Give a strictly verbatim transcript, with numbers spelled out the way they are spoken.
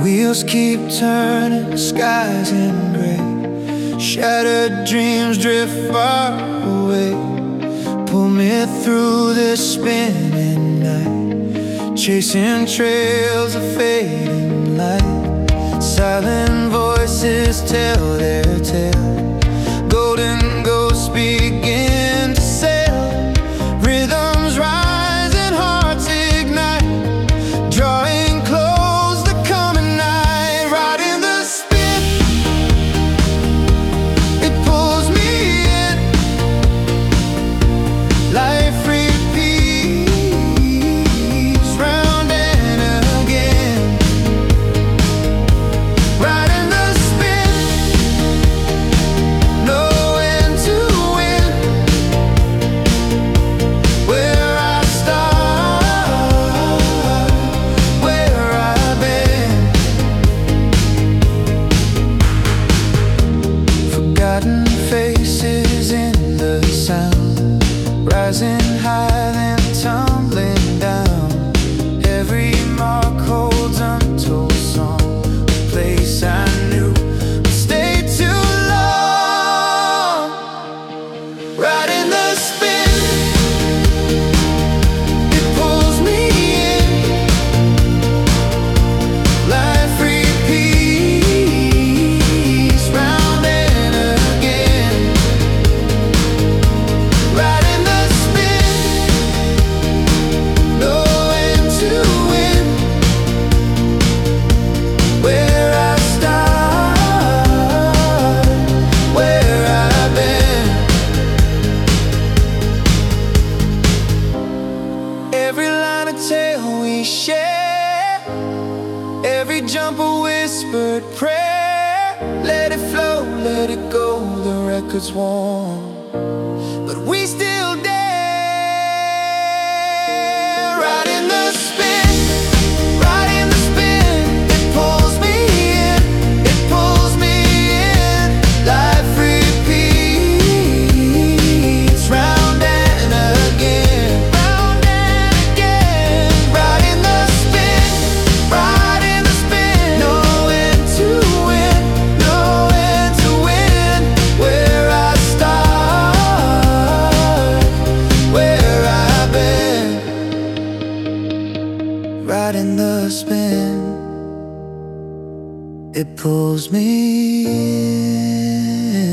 Wheels keep turning, the sky's in gray. Shattered dreams drift far away. Pull me through this spinning night, chasing trails of fading light. Silent voices tell their tale. Golden ghosts begin to sail. Rhythms rise and hearts ignite, drawing close the coming night. Riding the spin, it pulls me in. Life repeats round and again. Riding the spin, knowing to win. Where I start, where I've been. Forgotten faces in the sound, rising high then tumbling down. Every mark holds untold song, a place I knew would stay too long. Riding the spin, it pulls me in. Life repeats round and again. Riding the spin, knowing to win. Where I start, where I've been. Every line of tale we share, every jump a whispered prayer. Let it flow, let it go, the record's warm, but we still dare. Riding the spin, riding the spin, it pulls me in, it pulls me in. Life repeats round and again, round and again. Riding the spin, riding the spin, knowing to win, knowing to win. Where I start, where I've been. Riding the spin, it pulls me in.